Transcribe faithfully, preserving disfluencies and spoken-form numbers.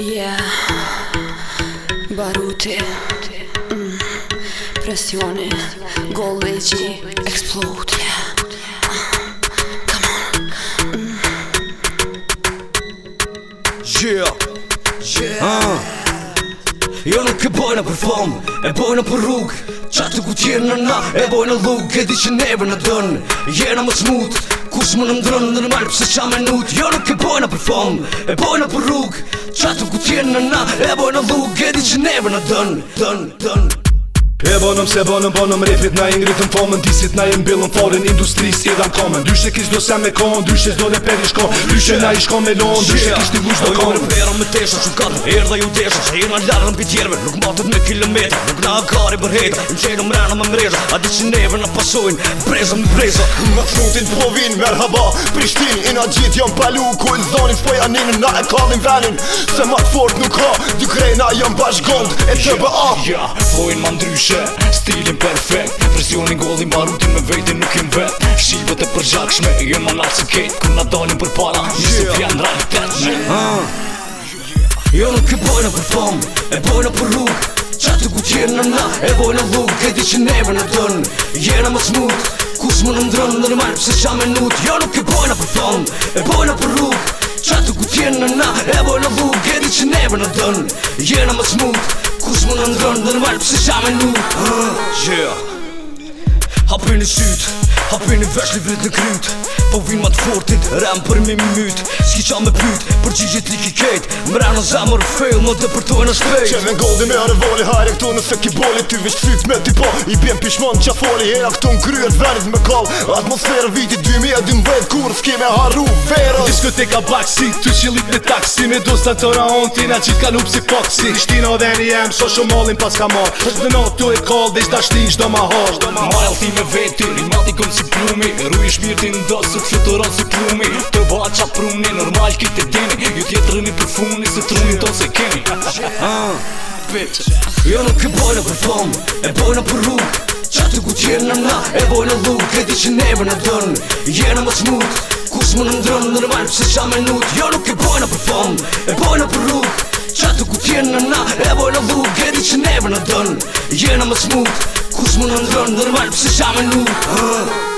Yeah, baruti, mm. Presioni, golleji, explode, yeah. Come on, mm. Yeah, yeah uh. Jo nuk e bojna për fam, e bojna për rrug. Qatë ku t'jena na, e bojna lug. E di që neve në dën, jena më smut. Kus më në ndrën, normal pëse qa menut. Jo nuk e bojna për fam, e bojna për rrug. Qatë ku t'jena na, e bojna lug. E di që neve në dën, dën, dën. E bonëm se bonëm, bonëm repit na i ngritëm fomën. Disit na i mbillëm forin, industris i dham komen. Dyshe kis do se me kon, dyshe s'do le per i shkon. Dyshe na i shkon me lon, dyshe kis t'i vush do kon. O jone vera me tesha, shumë katër herë dhe ju desha. Se jena larën për tjerve, nuk matët me kilometra. Nuk na akari për heta, im qenë mrena me mreza. A di që neve na pasojnë, preza me preza. Me frutin t'povin, merhaba, Prishtin. Ina gjit jom palu, ku i zonin s'po janin. Na e kallin venin, se ma t'fort nuk ha. Dy krejna jom bashkgond, e të bë a. Ja, fojnë ma ndryshe, stilin perfekt. Presionin gollin barutin me vejtin nuk im vet. Shqivët e përgjakshme, jem ma nalë së kejt. Kur na dalin për para, njëse vjen realitet me uh. Jo nuk e bojna për fam, e bojna për rrug. Qatë ku t'jena na, e bojna lug. E di që neve në dën, jena më smut. Kus më në ndrën, normal pëse qa menut. Jo nuk e bojna për fam, e bojna për rrug. Qatë ku t'jena na, e bojna lug. E di që neve në dën, jena më smut. Kus më në ndrën, normal pëse qa menut. uh. Yeah. Hapin i syt, hapin i vesh li vrit në kryt. Po vin ma t'fortit, rem për mi mi myt. S'ki qa me pyt, përgjigjit lik i kejt. Mrena zemër fail, më dëpërtojnë shpejt. Qeve n'goldi me revoli, hajre këtu nëse ki boli. Ty visht fyt me t'i po, i bjen pishmon qa foli. Hera këtu n'kryet venit me kall. Atmosferë viti dy mijë e dymbëdhjetë, kur s'ki me harru verës. Diskoteka backseat, ty qilit me taksi. Me dostan të raon, tina qit ka lup si foksi. Shtina dhe një jem, so shumë mallin pas ka mar. Është dhe not tu e kall, dhe ishta shti shdo ma har. Majl ti me veti, rimati kom si plumi. Ruj shpirtin dosë, fluturon si plumi. Të baqa pruni, normal kite dini. Ju tjetërëni për funi, se trunin ton se keni. uh. Jo nuk e bojna për fam, e bojna për rrug. Qatë ku t'jena na, e bojna lug. E di që neve në dën, jena më smut. Kus më në ndrën, normal pëse qa menut. Jo nuk e bojna për fam, e bojna për rrug. Qatë ku t'jena na, e bojna lug. E di që neve në dën, jena më smut. Kus më në ndrën, normal pëse qa menut. uh.